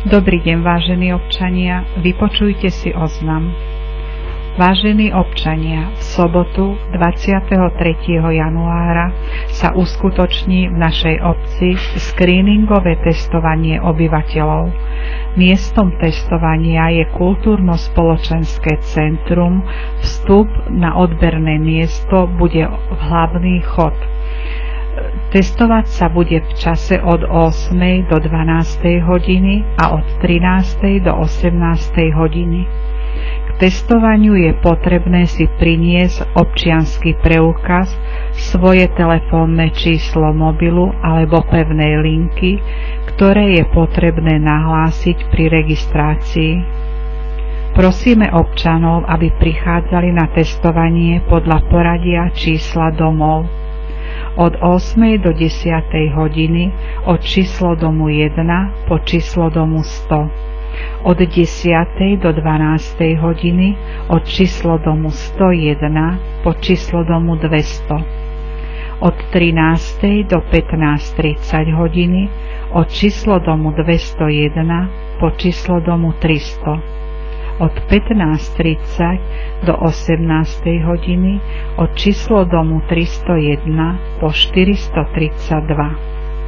Dobrý deň, vážení občania, vypočujte si oznam. Vážení občania, v sobotu 23. januára sa uskutoční v našej obci screeningové testovanie obyvateľov. Miestom testovania je kultúrno-spoločenské centrum. Vstup na odberné miesto bude v hlavný chod. Testovať sa bude v čase od 8. do 12. hodiny a od 13. do 18. hodiny. K testovaniu je potrebné si priniesť občiansky preukaz, svoje telefónne číslo mobilu alebo pevnej linky, ktoré je potrebné nahlásiť pri registrácii. Prosíme občanov, aby prichádzali na testovanie podľa poradia čísla domov. Od 8. do 10. hodiny od číslo domu 1 po číslo domu 100. Od 10. do 12. hodiny od číslo domu 101 po číslo domu 200. Od 13. do 15:30 hodiny od číslo domu 201 po číslo domu 300. Od 15:30 do 18. hodiny od číslo domu 301 po 432.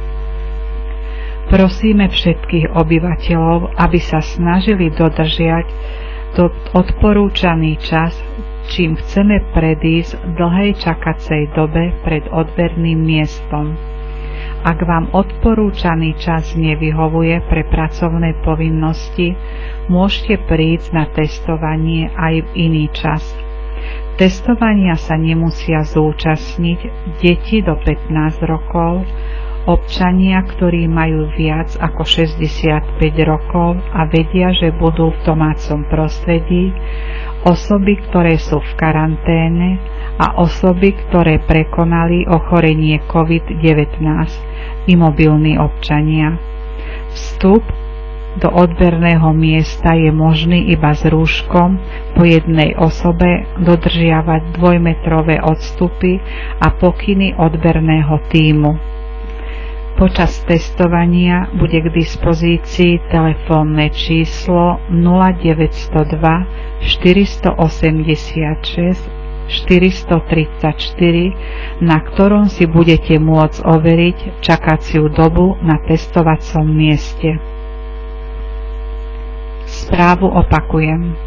Prosíme všetkých obyvateľov, aby sa snažili dodržiať odporúčaný čas, čím chceme predísť dlhej čakacej dobe pred odberným miestom. Ak vám odporúčaný čas nevyhovuje pre pracovné povinnosti, môžete prísť na testovanie aj v iný čas. Testovania sa nemusia zúčastniť deti do 15 rokov, občania, ktorí majú viac ako 65 rokov a vedia, že budú v domácom prostredí, osoby, ktoré sú v karanténe a osoby, ktoré prekonali ochorenie COVID-19, imobilní občania. Vstup do odberného miesta je možný iba s rúškom, po jednej osobe dodržiavať 2-metrové odstupy a pokyny odberného tímu. Počas testovania bude k dispozícii telefónne číslo 0902 486 434, na ktorom si budete môcť overiť čakaciu dobu na testovacom mieste. Správu opakujem.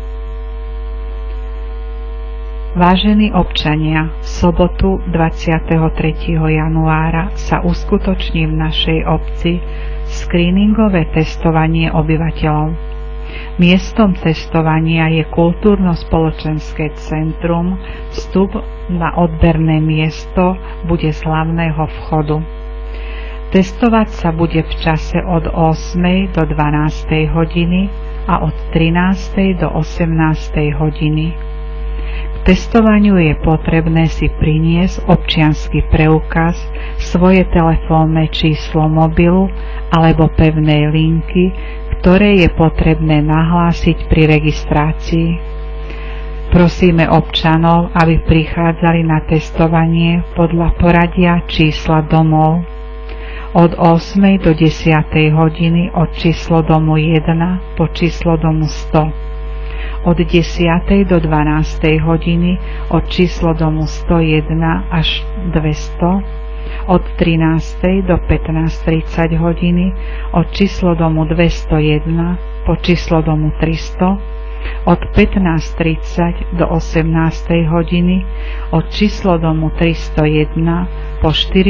Vážení občania, v sobotu 23. januára sa uskutoční v našej obci screeningové testovanie obyvateľov. Miestom testovania je kultúrno-spoločenské centrum. Vstup na odberné miesto bude z hlavného vchodu. Testovať sa bude v čase od 8. do 12. hodiny a od 13. do 18. hodiny. K testovaniu je potrebné si priniesť občiansky preukaz, svoje telefónne číslo mobilu alebo pevnej linky, ktoré je potrebné nahlásiť pri registrácii. Prosíme občanov, aby prichádzali na testovanie podľa poradia čísla domov. Od 8. do 10. hodiny od číslo domu 1 po číslo domu 100. Od 10. do 12. hodiny od číslo domu 101 až 200, od 13. do 15:30 hodiny od číslo domu 201 po číslo domu 300, od 15:30 do 18. hodiny od číslo domu 301 po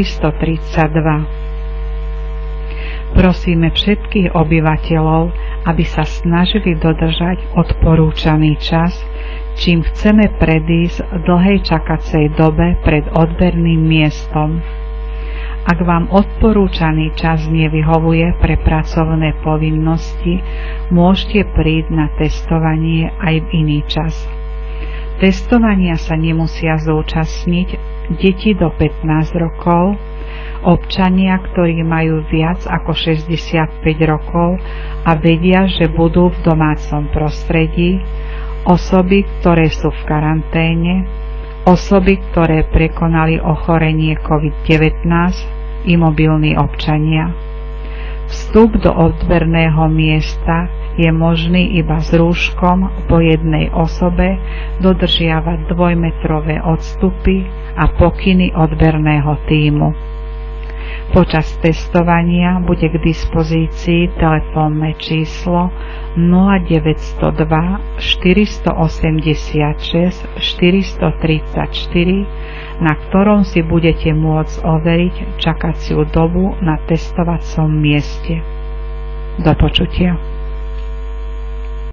432. Prosíme všetkých obyvateľov, aby sa snažili dodržať odporúčaný čas, čím chceme predísť dlhej čakacej dobe pred odberným miestom. Ak vám odporúčaný čas nevyhovuje pre pracovné povinnosti, môžete prísť na testovanie aj v iný čas. Testovania sa nemusia zúčastniť deti do 15 rokov, občania, ktorí majú viac ako 65 rokov a vedia, že budú v domácom prostredí, osoby, ktoré sú v karanténe, osoby, ktoré prekonali ochorenie COVID-19, imobilní občania. Vstup do odberného miesta je možný iba s rúškom po jednej osobe, dodržiavať 2-metrové odstupy a pokyny odberného tímu. Počas testovania bude k dispozícii telefónne číslo 0902 486 434, na ktorom si budete môcť overiť čakaciu dobu na testovacom mieste. Do počutia.